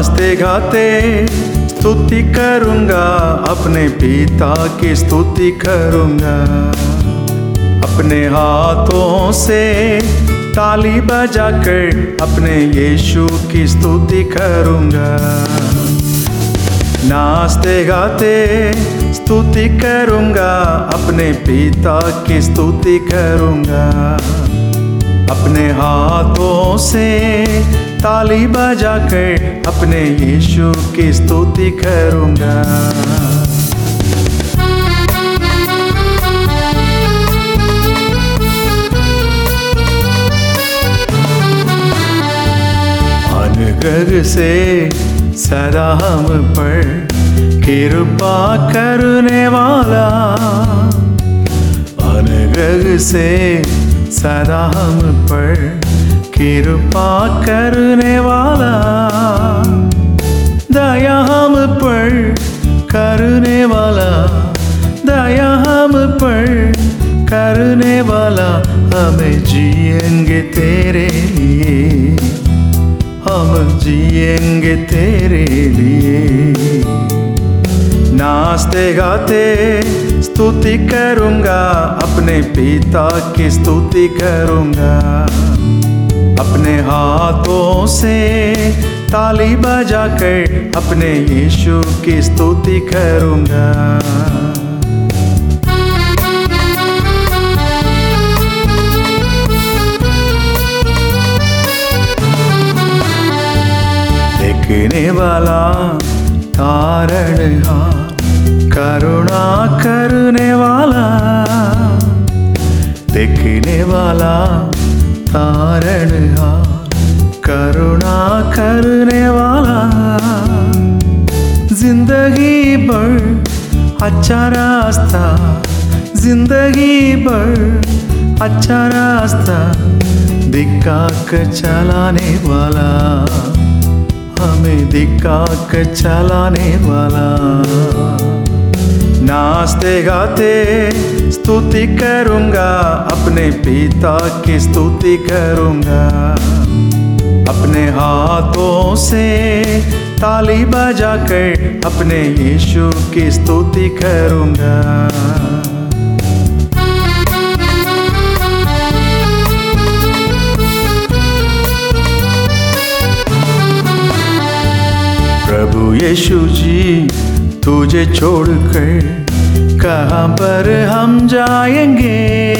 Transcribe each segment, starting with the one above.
नाचते गाते स्तुति करूंगा, अपने पिता की स्तुति करूंगा। अपने हाथों से ताली बजाकर अपने यीशु की स्तुति करूंगा। नाचते गाते स्तुति करूंगा, अपने पिता की स्तुति करूंगा। अपने हाथों से ताली बजाकर अपने यीशु की स्तुति करूंगा। अनुग्रह से सदा हम पर कृपा करने वाला, अनुग्रह से सदा हम पर कृपा करने वाला, दया हम पर करने वाला, दया हम पर करने वाला। हमें जिएंगे तेरे लिए, हम जिएंगे तेरे लिए। नाचते गाते स्तुति करूंगा, अपने पिता की स्तुति करूंगा। अपने हाथों से ताली बजाकर अपने यीशु की स्तुति करूंगा। देखने वाला तारणहार, करुणा करने वाला, देखने वाला तारणहार, करुणा करने वाला। जिंदगी भर अच्छा रास्ता, जिंदगी भर अच्छा रास्ता दिखा कर चलाने वाला, हमें दिखा कर चलाने वाला। नाचते गाते स्तुति करूंगा, अपने पिता की स्तुति करूंगा। अपने हाथों से ताली बजाकर अपने यीशु की स्तुति करूंगा। प्रभु यीशु जी तुझे छोड़कर कहाँ पर हम जाएंगे,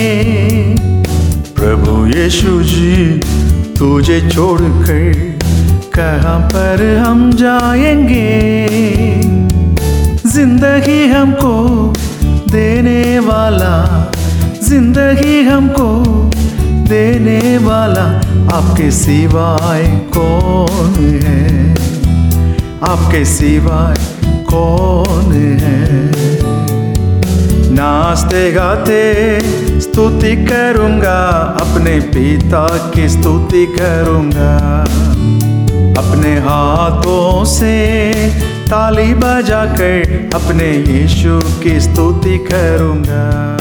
प्रभु यीशु जी तुझे छोड़कर कहाँ पर हम जाएंगे। जिंदगी हमको देने वाला, जिंदगी हमको देने वाला आपके सिवाय कौन है, आपके सिवाय कौन है। नाचते गाते स्तुति करूंगा, अपने पिता की स्तुति करूंगा। अपने हाथों से ताली बजाकर अपने यीशु की स्तुति करूंगा।